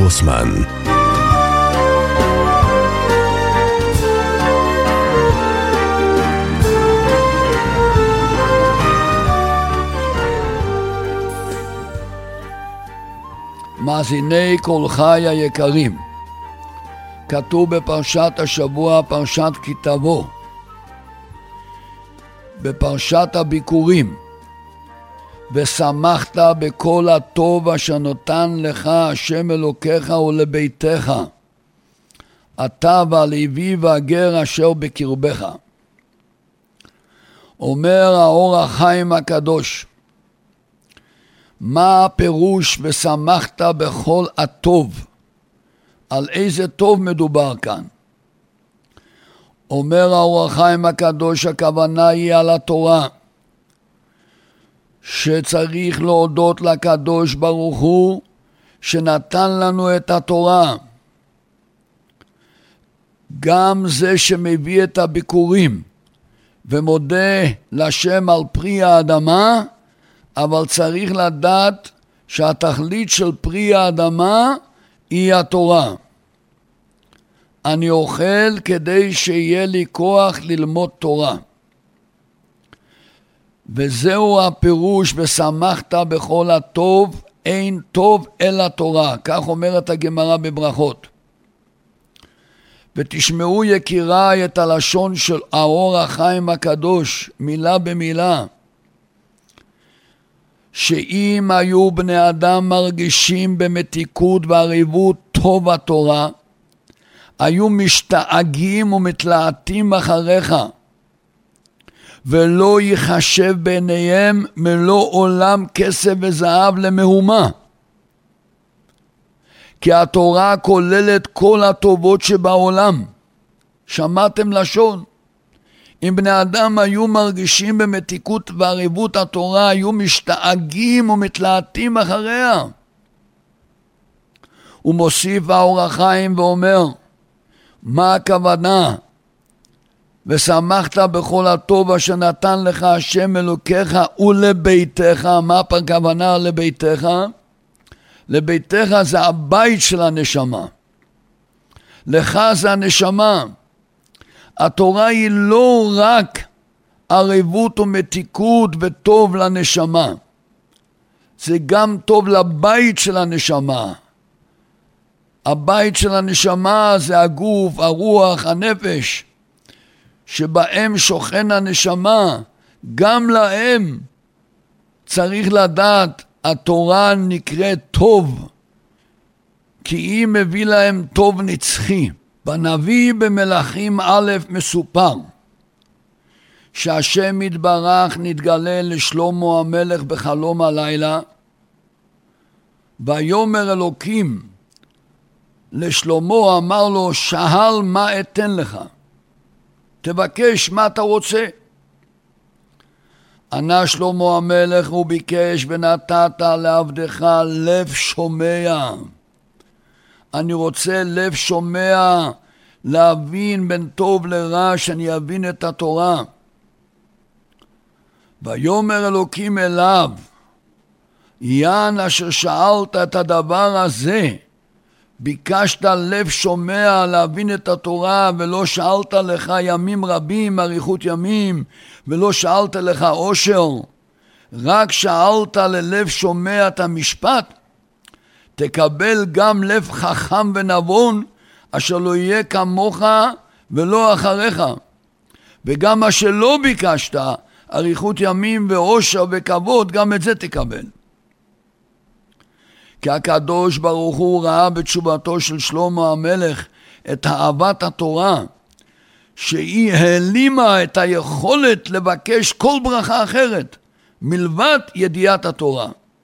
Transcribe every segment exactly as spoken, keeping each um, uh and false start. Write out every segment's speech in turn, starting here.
גרוסמן. מאזיני כל חי היקרים, כתוב בפרשת השבוע, פרשת כי תבוא, בפרשת הביקורים, ושמחת בכל הטוב אשר נתן לך השם אלוקיך ולביתך, אתה והלוי והגר אשר בקרבך. אומר האור החיים הקדוש, מה הפירוש ושמחת בכל הטוב? על איזה טוב מדובר כאן? אומר האור החיים הקדוש, הכוונה היא על התורה, שצריך להודות לקדוש ברוך הוא שנתן לנו את התורה. גם זה שמביא את הביקורים ומודה לשם על פרי האדמה, אבל צריך לדעת שהתכלית של פרי האדמה היא התורה. אני אוכל כדי שיהיה לי כוח ללמוד תורה. וזהו הפירוש ושמחת בכל הטוב, אין טוב אלא תורה. כך אומרת הגמרא בברכות. ותשמעו יקיריי את הלשון של האור החיים הקדוש, מילה במילה. שאם היו בני אדם מרגישים במתיקות ועריבות טוב התורה, היו משתאגים ומתלהטים אחריך, ולא יחשב בעיניהם מלוא עולם כסף וזהב למהומה. כי התורה כוללת כל הטובות שבעולם. שמעתם לשון? אם בני אדם היו מרגישים במתיקות ועריבות התורה, היו משתאגים ומתלהטים אחריה. הוא מוסיף האור החיים ואומר, מה הכוונה? ושמחת בכל הטוב אשר נתן לך השם אלוקיך ולביתך. מה הכוונה לביתך? לביתך זה הבית של הנשמה. לך זה הנשמה. התורה היא לא רק ערבות ומתיקות וטוב לנשמה. זה גם טוב לבית של הנשמה. הבית של הנשמה זה הגוף, הרוח, הנפש, שבהם שוכן הנשמה. גם להם צריך לדעת, התורה נקראת טוב, כי היא מביא להם טוב נצחי. בנביא במלכים א' מסופר שהשם יתברך נתגלה לשלמה המלך בחלום הלילה, ויאמר אלוקים לשלמה, אמר לו, שאל מה אתן לך, תבקש מה אתה רוצה. ענה שלמה המלך וביקש, ונתת לעבדך לב שומע. אני רוצה לב שומע, להבין בין טוב לרע, שאני אבין את התורה. ויאמר אלוקים אליו, יען אשר שאלת את הדבר הזה, ביקשת לב שומע להבין את התורה, ולא שאלת לך ימים רבים, אריכות ימים, ולא שאלת לך עושר, רק שאלת ללב שומע את המשפט, תקבל גם לב חכם ונבון, אשר לא יהיה כמוך ולא אחריך. וגם מה שלא ביקשת, אריכות ימים ועושר וכבוד, גם את זה תקבל. כי הקדוש ברוך הוא ראה בתשובתו של שלמה המלך את אהבת התורה, שהיא העלימה את היכולת לבקש כל ברכה אחרת, מלבד ידיעת התורה.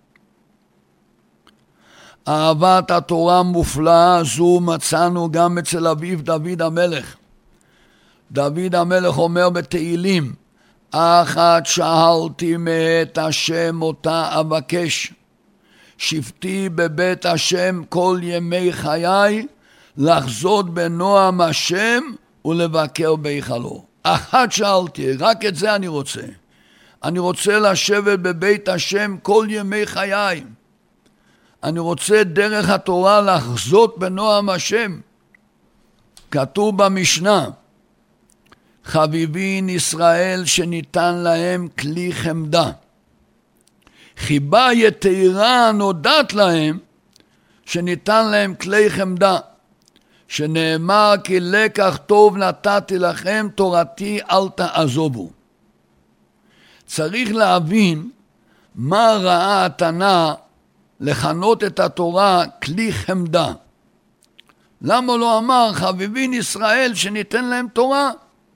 אהבת התורה מופלאה זו מצאנו גם אצל אביו דוד המלך. דוד המלך אומר בתהילים, אחת שאלתי מאת השם אותה אבקש, שבתי בבית השם כל ימי חיי, לחזות בנועם השם ולבקר בהיכלו. אחת שאלתי, רק את זה אני רוצה. אני רוצה לשבת בבית השם כל ימי חיי. אני רוצה דרך התורה לחזות בנועם השם. כתוב במשנה, חביבין ישראל שניתן להם כלי חמדה. חיבה יתירה נודעת להם שניתן להם כלי חמדה. שנאמר כי לקח טוב נתתי לכם תורתי אל תעזובו. צריך להבין מה ראה התנא לכנות את התורה כלי חמדה. למה לא אמר חביבין ישראל שניתן להם תורה?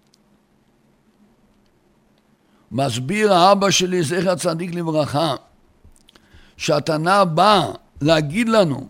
מסביר האבא שלי זכר צדיק לברכה שהתנא בא להגיד לנו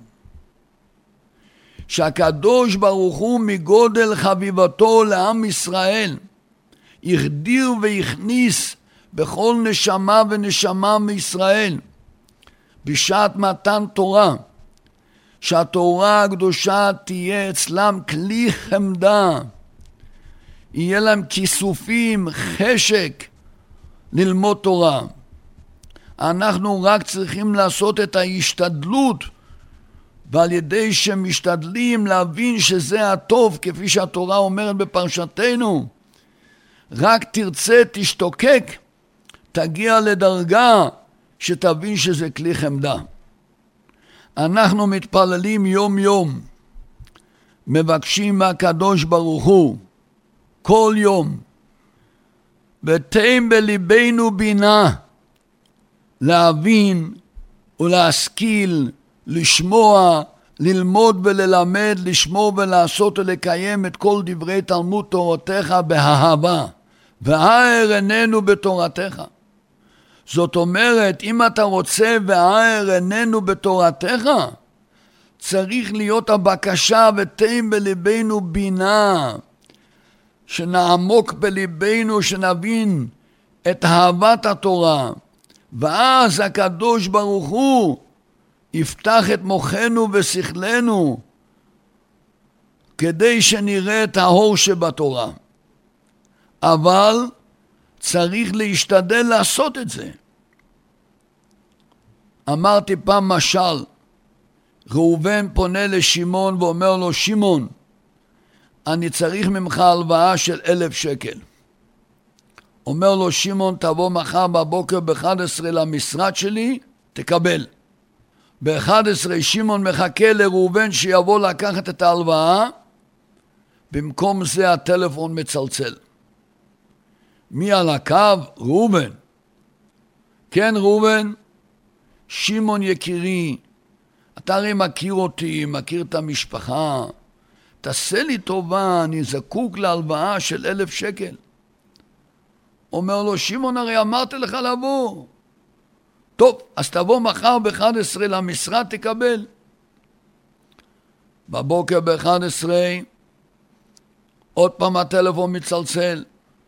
שהקדוש ברוך הוא מגודל חביבתו לעם ישראל החדיר והכניס בכל נשמה ונשמה מישראל בשעת מתן תורה, שהתורה הקדושה תהיה אצלם כלי חמדה, יהיה להם כיסופים, חשק ללמוד תורה. אנחנו רק צריכים לעשות את ההשתדלות, ועל ידי שמשתדלים להבין שזה הטוב, כפי שהתורה אומרת בפרשתנו, רק תרצה תשתוקק, תגיע לדרגה שתבין שזה כלי חמדה. אנחנו מתפללים יום יום, מבקשים מהקדוש ברוך הוא כל יום, ותן בליבנו בינה, להבין ולהשכיל, לשמוע, ללמוד וללמד, לשמור ולעשות ולקיים את כל דברי תלמוד תורתך באהבה, והאר עינינו בתורתך. זאת אומרת, אם אתה רוצה והאר עינינו בתורתך, צריך להיות הבקשה ותן בליבנו בינה, שנעמוק בליבנו, שנבין את אהבת התורה, ואז הקדוש ברוך הוא יפתח את מוחנו ושכלנו כדי שנראה את האור שבתורה. אבל צריך להשתדל לעשות את זה. אמרתי פעם משל, ראובן פונה לשמעון ואומר לו, שמעון, אני צריך ממך הלוואה של אלף שקל. אומר לו שמעון, תבוא מחר בבוקר ב-אחת עשרה למשרד שלי, תקבל. ב-אחת עשרה שמעון מחכה לראובן שיבוא לקחת את ההלוואה, במקום זה הטלפון מצלצל. מי על הקו? ראובן. כן ראובן, שמעון יקירי, אתה הרי מכיר אותי, מכיר את המשפחה, תעשה לי טובה, אני זקוק להלוואה של אלף שקל. אומר לו, שמעון, הרי אמרתי לך לבוא. טוב, אז תבוא מחר ב-אחת עשרה למשרד, תקבל. בבוקר ב-אחת עשרה, עוד פעם הטלפון מצלצל.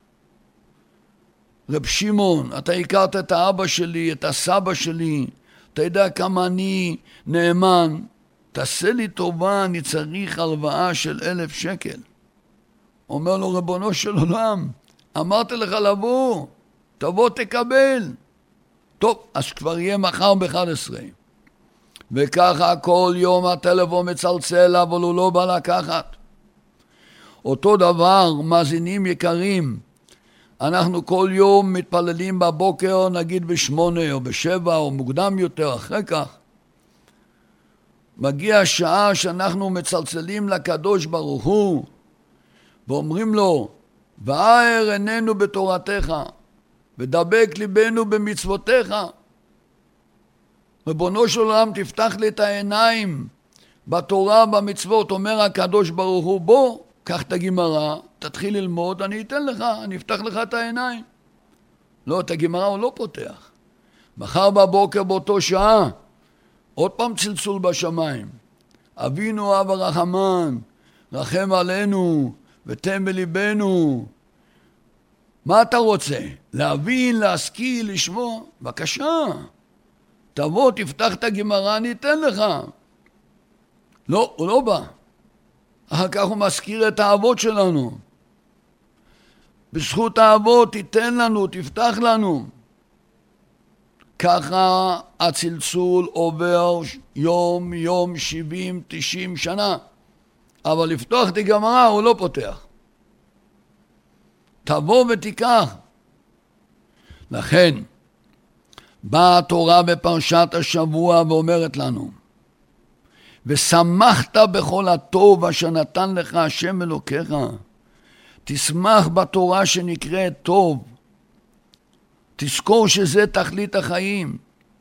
רב שמעון, אתה הכרת את האבא שלי, את הסבא שלי, אתה יודע כמה אני נאמן, תעשה לי טובה, אני צריך הלוואה של אלף שקל. אומר לו, רבונו של עולם, אמרתי לך לבוא, תבוא תקבל. טוב, אז כבר יהיה מחר ב-אחת עשרה. וככה כל יום הטלפון מצלצל, אבל הוא לא בא לקחת. אותו דבר, מאזינים יקרים, אנחנו כל יום מתפללים בבוקר, נגיד בשמונה או בשבע או מוקדם יותר אחרי כך. מגיע השעה שאנחנו מצלצלים לקדוש ברוך הוא, ואומרים לו, והאר עינינו בתורתך, ודבק ליבנו במצוותיך. ריבונו של עולם, תפתח לי את העיניים בתורה, במצוות. אומר הקדוש ברוך הוא, בוא, קח את הגמרא, תתחיל ללמוד, אני אתן לך, אני אפתח לך את העיניים. לא, את הגמרא הוא לא פותח. מחר בבוקר באותו שעה, עוד פעם צלצול בשמיים. אבינו אב הרחמן, רחם עלינו ותן בליבנו. מה אתה רוצה? להבין, להשכיל, לשמוע? בבקשה. תבוא, תפתח את הגמרא, אני אתן לך. לא, הוא לא בא. אחר כך הוא מזכיר את האבות שלנו. בזכות האבות תיתן לנו, תפתח לנו. ככה הצלצול עובר יום, יום, שבעים, תשעים שנה. אבל לפתוח את הגמרא הוא לא פותח. תבוא ותיקח. לכן, באה התורה בפרשת השבוע ואומרת לנו, ושמחת בכל הטוב אשר נתן לך השם אלוקיך. תשמח בתורה שנקראת טוב. תזכור שזה תכלית החיים.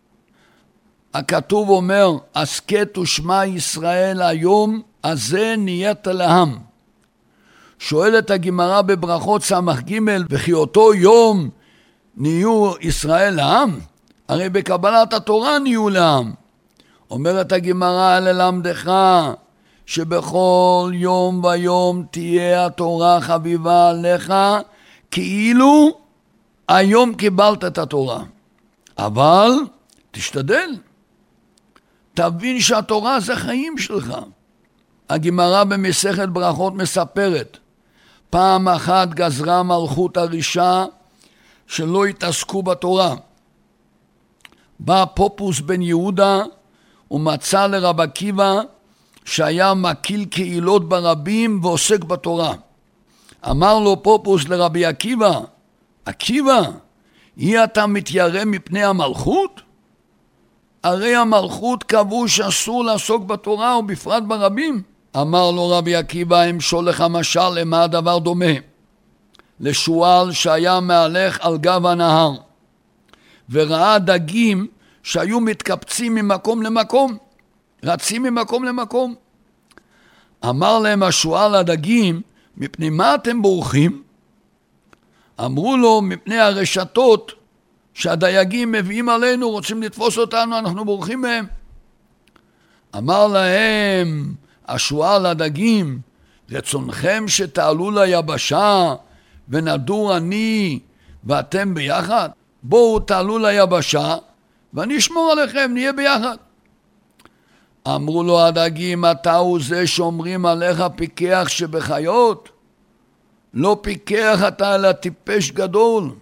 הכתוב אומר, הסכת ושמע ישראל היום, הזה נהיית לעם. שואלת הגמרא בברכות סמך ג' וכי אותו יום נהיו ישראל לעם? הרי בקבלת התורה נהיו לעם. אומרת הגמרא ללמדך שבכל יום ויום תהיה התורה חביבה עליך כאילו היום קיבלת את התורה. אבל תשתדל. תבין שהתורה זה חיים שלך. הגמרא במסכת ברכות מספרת, פעם אחת גזרה מלכות הרישה שלא התעסקו בתורה. בא פופוס בן יהודה ומצא לרב עקיבא שהיה מקיל קהילות ברבים ועוסק בתורה. אמר לו פופוס לרבי עקיבא, עקיבא, היא אתה מתיירא מפני המלכות? הרי המלכות קבעו שאסור לעסוק בתורה ובפרט ברבים. אמר לו רבי עקיבא, אמשול לך משל למה הדבר דומה? לשועל שהיה מהלך על גב הנהר וראה דגים שהיו מתקפצים ממקום למקום, רצים ממקום למקום. אמר להם השועל לדגים, מפני מה אתם בורחים? אמרו לו, מפני הרשתות שהדייגים מביאים עלינו, רוצים לתפוס אותנו, אנחנו בורחים מהם. אמר להם השועל לדגים, רצונכם שתעלו ליבשה ונדור אני ואתם ביחד? בואו תעלו ליבשה ואני אשמור עליכם, נהיה ביחד. אמרו לו הדגים, אתה הוא זה שאומרים עליך פיקח שבחיות? לא פיקח אתה אלא טיפש גדול.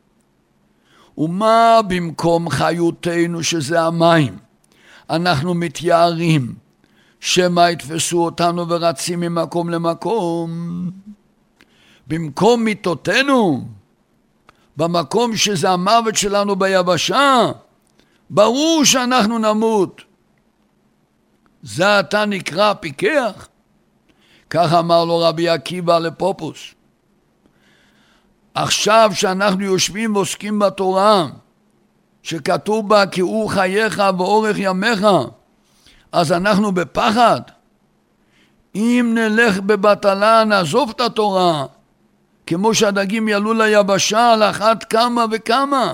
ומה במקום חיותנו שזה המים? אנחנו מתייערים, שמה יתפסו אותנו ורצים ממקום למקום. במקום מיתותינו, במקום שזה המוות שלנו ביבשה, ברור שאנחנו נמות. זה אתה נקרא פיקח? כך אמר לו רבי עקיבא לפופוס. עכשיו שאנחנו יושבים ועוסקים בתורה, שכתוב בה כי הוא חייך ואורך ימיך, אז אנחנו בפחד. אם נלך בבטלה נעזוב את התורה, כמו שהדגים יעלו ליבשה על אחת כמה וכמה.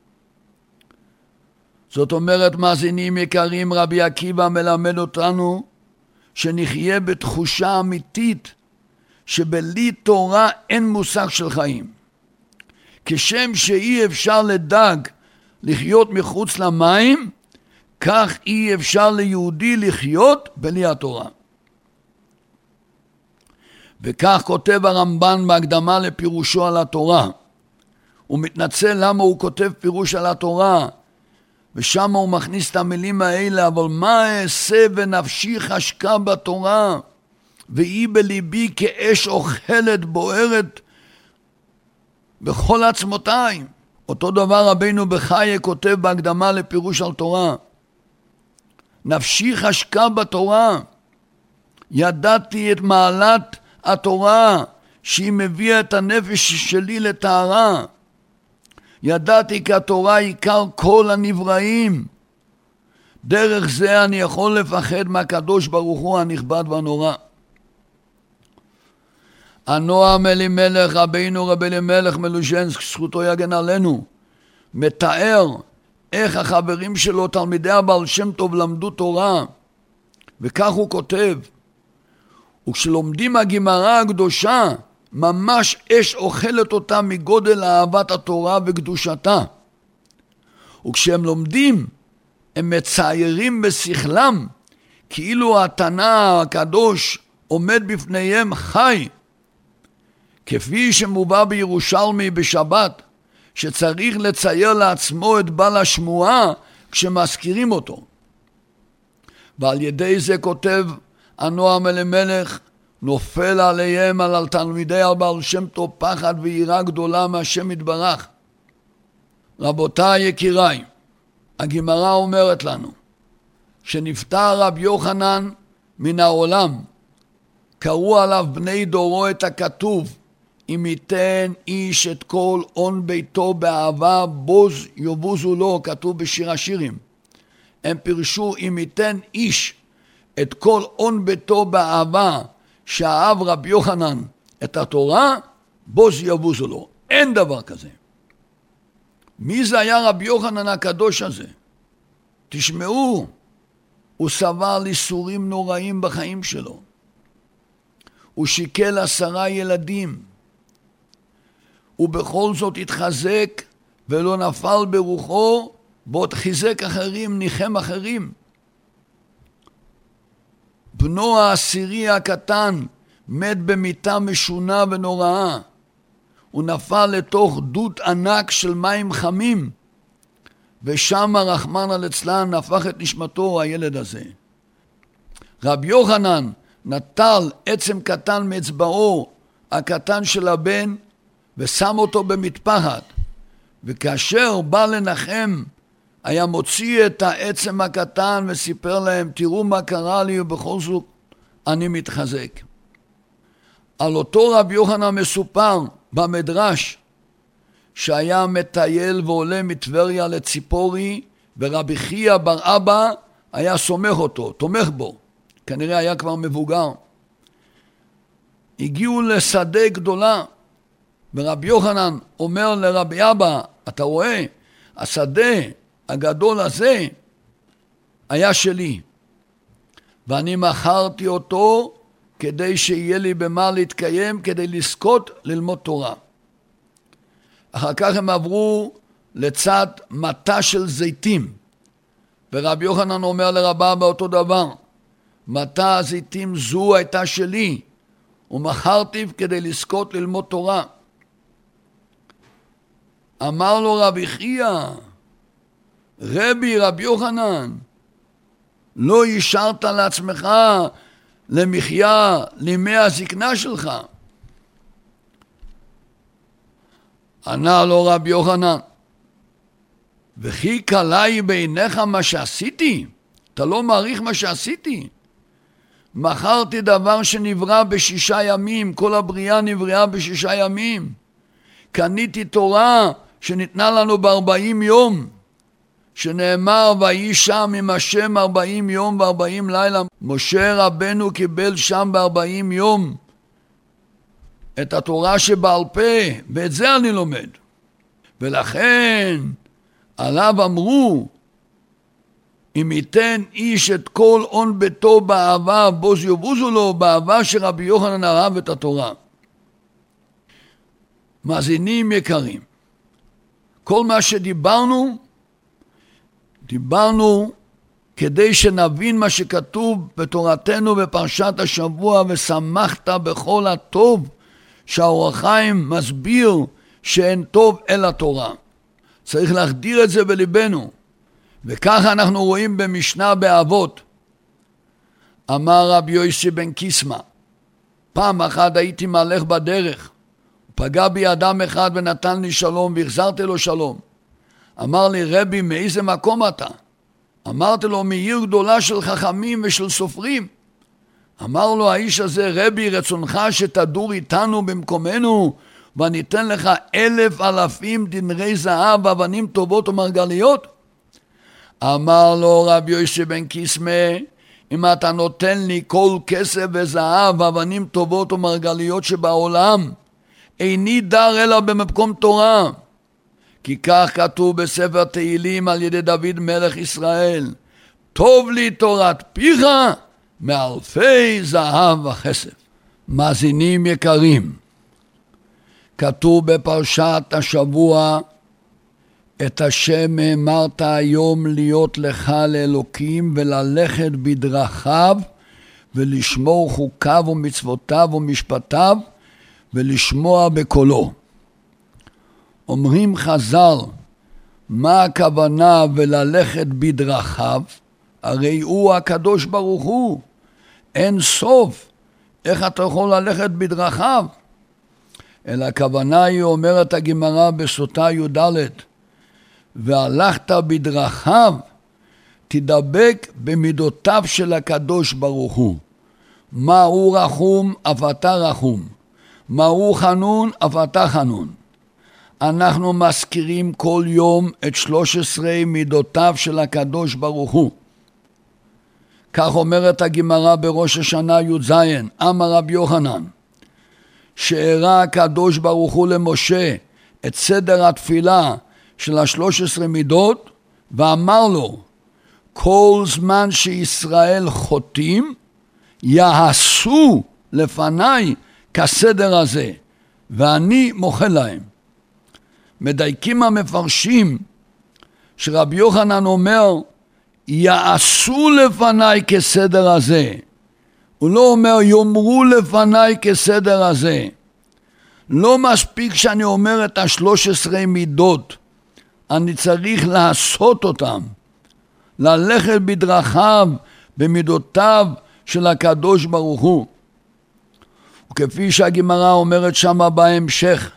זאת אומרת, מאזינים יקרים, רבי עקיבא מלמד אותנו שנחיה בתחושה אמיתית שבלי תורה אין מושג של חיים. כשם שאי אפשר לדג לחיות מחוץ למים, כך אי אפשר ליהודי לחיות בלי התורה. וכך כותב הרמב"ן בהקדמה לפירושו על התורה. הוא מתנצל למה הוא כותב פירוש על התורה, ושם הוא מכניס את המילים האלה, אבל מה אעשה ונפשי חשקה בתורה, והיא בליבי כאש אוכלת בוערת בכל עצמותיי. אותו דבר רבינו בחיי כותב בהקדמה לפירוש על תורה. נפשי חשקה בתורה, ידעתי את מעלת התורה שהיא מביאה את הנפש שלי לטהרה. ידעתי כי התורה היא עיקר כל הנבראים. דרך זה אני יכול לפחד מהקדוש ברוך הוא הנכבד והנורא. הנועם אלימלך רבינו רבי אלימלך מלוז'נסק, זכותו יגן עלינו, מתאר איך החברים שלו תלמידי הבעל שם טוב למדו תורה, וכך הוא כותב, וכשלומדים הגמרא הקדושה ממש אש אוכלת אותה מגודל אהבת התורה וקדושתה, וכשהם לומדים הם מציירים בשכלם כאילו התנא הקדוש עומד בפניהם חי, כפי שמובא בירושלמי בשבת שצריך לצייר לעצמו את בעל השמועה כשמזכירים אותו. ועל ידי זה כותב הנועם אלימלך, נופל עליהם על תלמידי הבעל שם טוב פחד ויראה גדולה מהשם יתברך. רבותיי יקיריי, הגמרא אומרת לנו, שנפטר רב יוחנן מן העולם, קראו עליו בני דורו את הכתוב, אם ייתן איש את כל און ביתו באהבה, בוז יבוזו לו, כתוב בשיר השירים. הם פירשו, אם ייתן איש את כל און ביתו באהבה, שאהב רב יוחנן את התורה, בוז יבוזו לו. אין דבר כזה. מי זה היה רב יוחנן הקדוש הזה? תשמעו, הוא סבל איסורים נוראים בחיים שלו. הוא שיקל עשרה ילדים. הוא בכל זאת התחזק ולא נפל ברוחו, בעוד חיזק אחרים, ניחם אחרים. בנו העשירי הקטן מת במיטה משונה ונוראה. הוא נפל לתוך דוד ענק של מים חמים, ושם רחמנא ליצלן הפך את נשמתו הילד הזה. רב יוחנן נטל עצם קטן מאצבעו הקטן של הבן ושם אותו במטפחת, וכאשר בא לנחם היה מוציא את העצם הקטן וסיפר להם, תראו מה קרה לי ובכל זאת אני מתחזק. על אותו רב יוחנן מסופר במדרש שהיה מטייל ועולה מטבריה לציפורי, ורבי חייא בר אבא היה סומך אותו, תומך בו, כנראה היה כבר מבוגר. הגיעו לשדה גדולה, ורבי יוחנן אומר לרבי אבא, אתה רואה, השדה הגדול הזה היה שלי, ואני מכרתי אותו כדי שיהיה לי במה להתקיים, כדי לזכות ללמוד תורה. אחר כך הם עברו לצד מטע של זיתים, ורבי יוחנן אומר לרבה באותו דבר, מטע הזיתים זו הייתה שלי, ומכרתי כדי לזכות ללמוד תורה. אמר לו רבי חייא, רבי רבי יוחנן, לא השארת לעצמך למחיה לימי הזקנה שלך. ענה לו רבי יוחנן, וכי קלה בעיניך מה שעשיתי? אתה לא מעריך מה שעשיתי? מכרתי דבר שנברא בשישה ימים, כל הבריאה נבראה בשישה ימים. קניתי תורה שניתנה לנו בארבעים יום, שנאמר ויהי שם עם השם ארבעים יום וארבעים לילה. משה רבנו קיבל שם בארבעים יום את התורה שבעל פה, ואת זה אני לומד. ולכן עליו אמרו, אם ייתן איש את כל און ביתו באהבה, בוז יבוזו לו, באהבה שרבי יוחנן אהב את התורה. מאזינים יקרים, כל מה שדיברנו, דיברנו כדי שנבין מה שכתוב בתורתנו בפרשת השבוע, ושמחת בכל הטוב, שהאור החיים מסביר שאין טוב אלא תורה. צריך להחדיר את זה בליבנו, וככה אנחנו רואים במשנה באבות. אמר רבי יוסי בן קיסמא, פעם אחת הייתי מהלך בדרך, פגע בי אדם אחד ונתן לי שלום והחזרתי לו שלום. אמר לי, רבי, מאיזה מקום אתה? אמרתי לו, מעיר גדולה של חכמים ושל סופרים. אמר לו האיש הזה, רבי, רצונך שתדור איתנו במקומנו, ואני אתן לך אלף אלפים דנרי זהב, אבנים טובות ומרגליות? אמר לו רבי יוסי בן קיסמא, אם אתה נותן לי כל כסף וזהב, אבנים טובות ומרגליות שבעולם, איני דר אלא במקום תורה. כי כך כתוב בספר תהילים על ידי דוד מלך ישראל, טוב לי תורת פיך מאלפי זהב וכסף. מאזינים יקרים, כתוב בפרשת השבוע, את השם אמרת היום להיות לך לאלוקים וללכת בדרכיו ולשמור חוקיו ומצוותיו ומשפטיו ולשמוע בקולו. אומרים חז"ל, מה הכוונה וללכת בדרכיו? הרי הוא הקדוש ברוך הוא, אין סוף, איך אתה יכול ללכת בדרכיו? אלא הכוונה היא, אומרת הגמרא בסוטה י"ד, והלכת בדרכיו, תדבק במידותיו של הקדוש ברוך הוא. מה הוא רחום, אף אתה רחום. מה הוא חנון, אף אתה חנון. אנחנו מזכירים כל יום את שלוש עשרה מידותיו של הקדוש ברוך הוא. כך אומרת הגמרא בראש השנה י"ז, אמר רבי יוחנן, שהראה הקדוש ברוך הוא למשה את סדר התפילה של השלוש עשרה מידות, ואמר לו, כל זמן שישראל חוטאים, יעשו לפניי כסדר הזה, ואני מוחל להם. מדייקים המפרשים שרבי יוחנן אומר, יעשו לפניי כסדר הזה. הוא לא אומר יאמרו לפניי כסדר הזה. לא מספיק שאני אומר את השלוש עשרה מידות, אני צריך לעשות אותם, ללכת בדרכיו, במידותיו של הקדוש ברוך הוא. וכפי שהגמרא אומרת שמה בהמשך,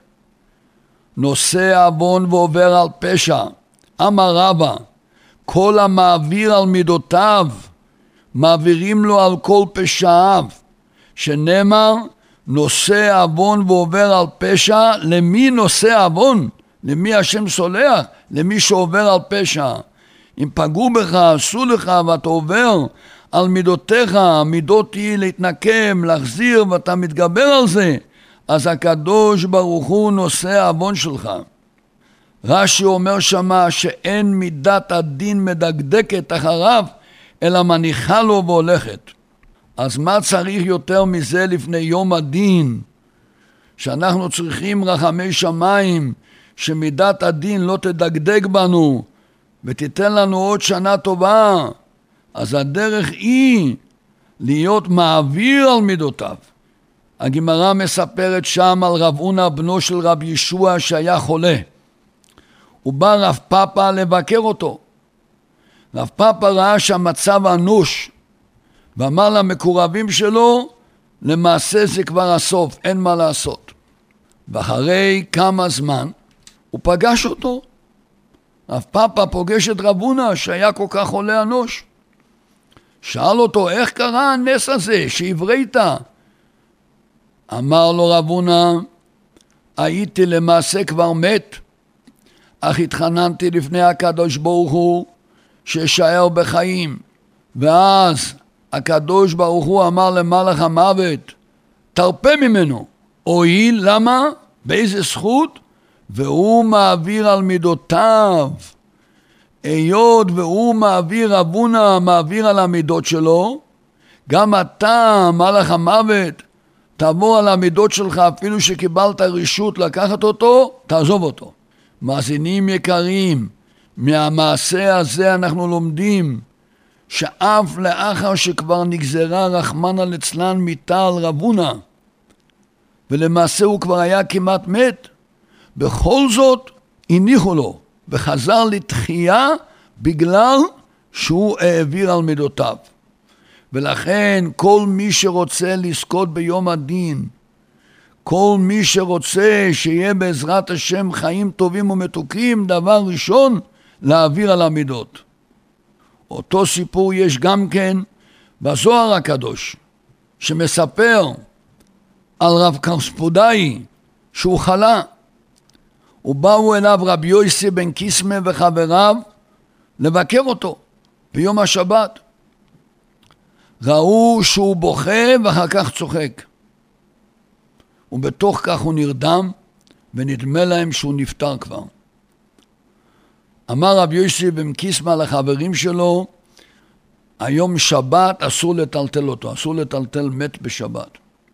נושא עוון ועובר על פשע, אמר רבא, כל המעביר על מידותיו, מעבירים לו על כל פשעיו, שנאמר, נושא עוון ועובר על פשע, למי נושא עוון? למי השם סולח? למי שעובר על פשע. אם פגעו בך, עשו לך, ואתה עובר על מידותיך, המידות היא להתנקם, להחזיר, ואתה מתגבר על זה, אז הקדוש ברוך הוא נושא העוון שלך. רש"י אומר שמה שאין מידת הדין מדקדקת אחריו, אלא מניחה לו והולכת. אז מה צריך יותר מזה לפני יום הדין? שאנחנו צריכים רחמי שמיים, שמידת הדין לא תדקדק בנו, ותיתן לנו עוד שנה טובה. אז הדרך היא להיות מעביר על מידותיו. הגמרא מספרת שם על רב הונא בנו של רב ישוע שהיה חולה. הוא בא רב פאפא לבקר אותו. רב פאפא ראה שהמצב אנוש, ואמר למקורבים שלו, למעשה זה כבר הסוף, אין מה לעשות. ואחרי כמה זמן הוא פגש אותו. רב פאפא פוגש את רב הונא שהיה כל כך חולה אנוש. שאל אותו, איך קרה הנס הזה שהברית? אמר לו רב הונא, הייתי למעשה כבר מת, אך התחננתי לפני הקדוש ברוך הוא שישאר בחיים. ואז הקדוש ברוך הוא אמר למלאך המוות, תרפה ממנו. הואיל, למה? באיזה זכות? והוא מעביר על מידותיו. היות והוא מעביר, רב הונא מעביר על המידות שלו, גם אתה, מלאך המוות, תעבור על המידות שלך, אפילו שקיבלת רשות לקחת אותו, תעזוב אותו. מאזינים יקרים, מהמעשה הזה אנחנו לומדים, שאף לאחר שכבר נגזרה רחמנא ליצלן מיתה על רב הונא, ולמעשה הוא כבר היה כמעט מת, בכל זאת הניחו לו, וחזר לתחייה בגלל שהוא העביר על מידותיו. ולכן כל מי שרוצה לזכות ביום הדין, כל מי שרוצה שיהיה בעזרת השם חיים טובים ומתוקים, דבר ראשון, להעביר על המידות. אותו סיפור יש גם כן בזוהר הקדוש, שמספר על רב קרספודאי שהוא חלה. ובאו אליו רבי יוסי בן קיסמא וחבריו לבקר אותו ביום השבת. ראו שהוא בוכה ואחר כך צוחק. ובתוך כך הוא נרדם ונדמה להם שהוא נפטר כבר. אמר רבי יוסי בן קיסמא לחברים שלו, היום שבת אסור לטלטל אותו, אסור לטלטל מת בשבת.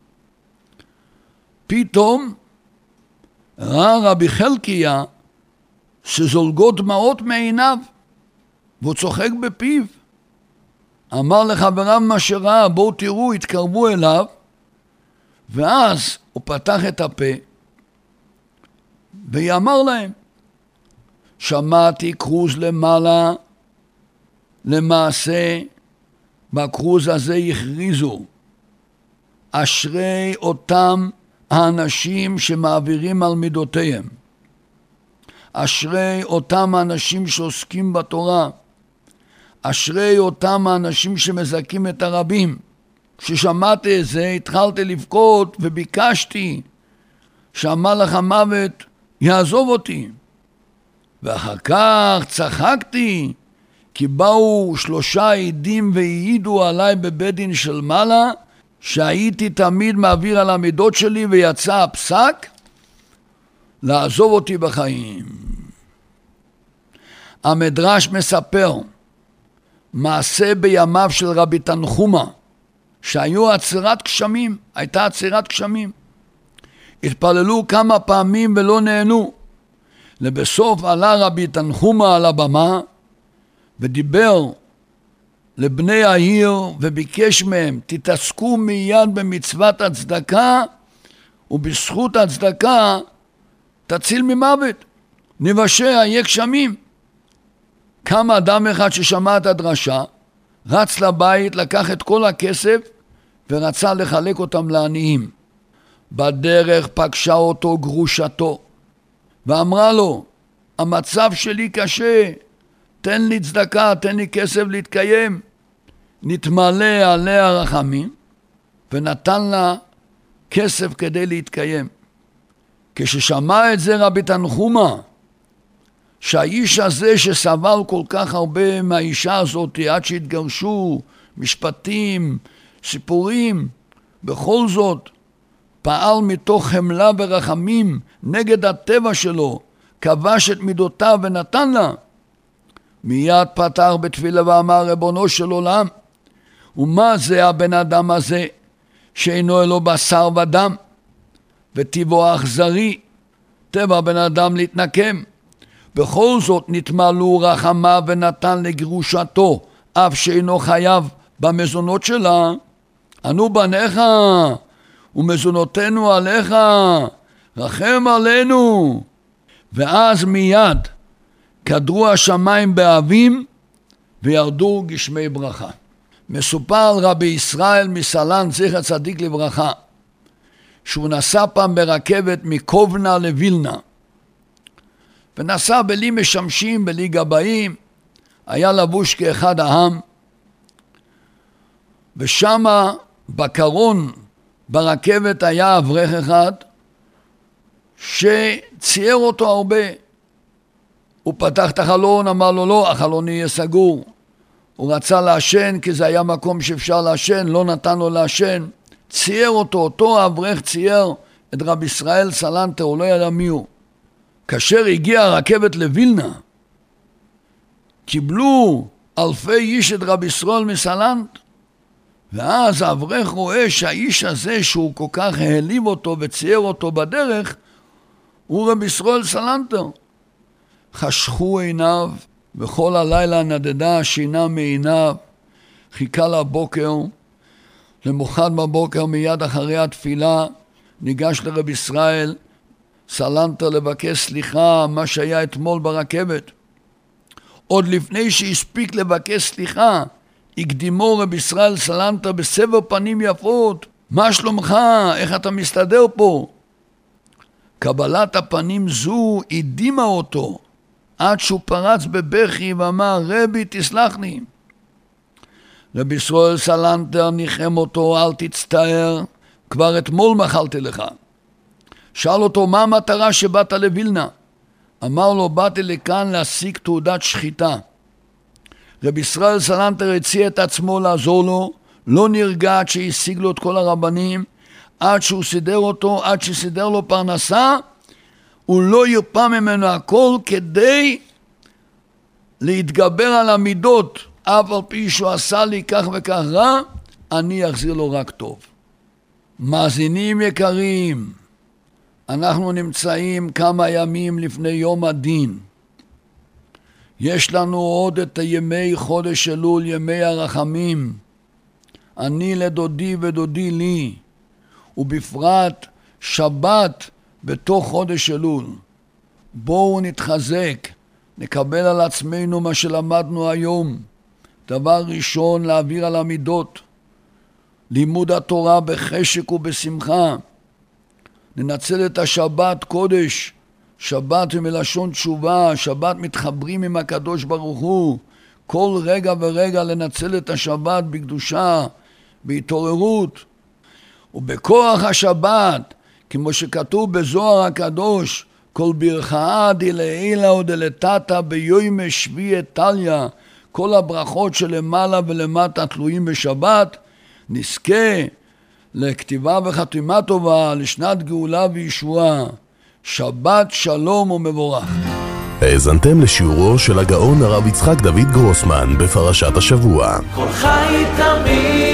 פתאום ראה רבי חלקיה שזולגות דמעות מעיניו והוא צוחק בפיו. אמר לחבריו מה שראה, בואו תראו, התקרבו אליו, ואז הוא פתח את הפה ויאמר להם, שמעתי כרוז למעלה, למעשה בכרוז הזה הכריזו, אשרי אותם האנשים שמעבירים על מידותיהם, אשרי אותם האנשים שעוסקים בתורה, אשרי אותם האנשים שמזכים את הרבים. כששמעתי את זה התחלתי לבכות וביקשתי שהמלאך המוות יעזוב אותי, ואחר כך צחקתי כי באו שלושה עדים והעידו עליי בבית דין של מעלה שהייתי תמיד מעביר על המידות שלי, ויצא הפסק לעזוב אותי בחיים. המדרש מספר מעשה בימיו של רבי תנחומה, שהיו עצירת גשמים, הייתה עצירת גשמים. התפללו כמה פעמים ולא נהנו. לבסוף עלה רבי תנחומה על הבמה ודיבר לבני העיר וביקש מהם, תתעסקו מיד במצוות הצדקה, ובזכות הצדקה תציל ממוות, נבשה יהיה גשמים. קם אדם אחד ששמע את הדרשה, רץ לבית, לקח את כל הכסף ורצה לחלק אותם לעניים. בדרך פגשה אותו גרושתו ואמרה לו, המצב שלי קשה, תן לי צדקה, תן לי כסף להתקיים. נתמלא עליה רחמים ונתן לה כסף כדי להתקיים. כששמע את זה רבי תנחומה, שהאיש הזה שסבל כל כך הרבה מהאישה הזאת עד שהתגרשו, משפטים, סיפורים, בכל זאת פעל מתוך חמלה ורחמים נגד הטבע שלו, כבש את מידותיו ונתן לה. מיד פתח בתפילה ואמר, ריבונו של עולם, ומה זה הבן אדם הזה שאינו אלו בשר ודם, וטבעו אכזרי, טבע בן אדם להתנקם. בכל זאת נתמלאו רחמה ונתן לגרושתו, אף שאינו חייב במזונות שלה. אנו בניך ומזונותינו עליך, רחם עלינו. ואז מיד קדרו השמיים באבים וירדו גשמי ברכה. מסופר על רבי ישראל מסלנט זכר צדיק לברכה, שהוא נסע פעם ברכבת מקובנה לווילנה, ונסע בלי משמשים, בלי גבאים, היה לבוש כאחד העם, ושמה בקרון ברכבת היה אברך אחד שצייר אותו הרבה. הוא פתח את החלון, אמר לו לא, החלון יהיה סגור. הוא רצה לעשן כי זה היה מקום שאפשר לעשן, לא נתן לו לעשן. צייר אותו, אותו אברך צייר את רבי ישראל סלנטר, הוא לא ידע מי הוא. כאשר הגיעה הרכבת לווילנה, קיבלו אלפי איש את רבי ישראל מסלנט, ואז האברך רואה שהאיש הזה שהוא כל כך העליב אותו וצייר אותו בדרך, הוא רבי ישראל סלנטר. חשכו עיניו, וכל הלילה נדדה השינה מעיניו, חיכה לבוקר. למוחרת בבוקר מיד אחרי התפילה ניגש לרבי ישראל סלנטר לבקש סליחה מה שהיה אתמול ברכבת. עוד לפני שהספיק לבקש סליחה, הקדימו רבי ישראל סלנטר בסבר פנים יפות, מה שלומך? איך אתה מסתדר פה? קבלת הפנים זו הדהימה אותו, עד שהוא פרץ בבכי ואמר, רבי תסלח לי. רבי ישראל סלנטר ניחם אותו, אל תצטער, כבר אתמול מחלתי לך. שאל אותו, מה המטרה שבאת לווילנה? אמר לו, באתי לכאן להשיג תעודת שחיטה. רבי ישראל סלנטר הציע את עצמו לעזור לו, לא נרגע עד שהשיג לו את כל הרבנים, עד שהוא סידר אותו, עד שסידר לו פרנסה, הוא לא ירפא ממנו הכל כדי להתגבר על המידות, אף על פי שהוא עשה לי כך וכך רע, אני אחזיר לו רק טוב. מאזינים יקרים, אנחנו נמצאים כמה ימים לפני יום הדין. יש לנו עוד את ימי חודש אלול, ימי הרחמים. אני לדודי ודודי לי, ובפרט שבת בתוך חודש אלול. בואו נתחזק, נקבל על עצמנו מה שלמדנו היום. דבר ראשון, להעביר על המידות, לימוד התורה בחשק ובשמחה. ננצל את השבת קודש, שבת ומלשון תשובה, שבת מתחברים עם הקדוש ברוך הוא. כל רגע ורגע לנצל את השבת בקדושה, בהתעוררות. ובכוח השבת, כמו שכתוב בזוהר הקדוש, כל ברכה דלעילה ודלתתא ביום שביעי טליה, כל הברכות שלמעלה ולמטה תלויים בשבת, נזכה לכתיבה וחתימה טובה לשנת גאולה וישועה. שבת שלום ומבורך. האזנתם לשיעורו של הגאון הרב יצחק דוד גרוסמן בפרשת השבוע. כל חי תמיד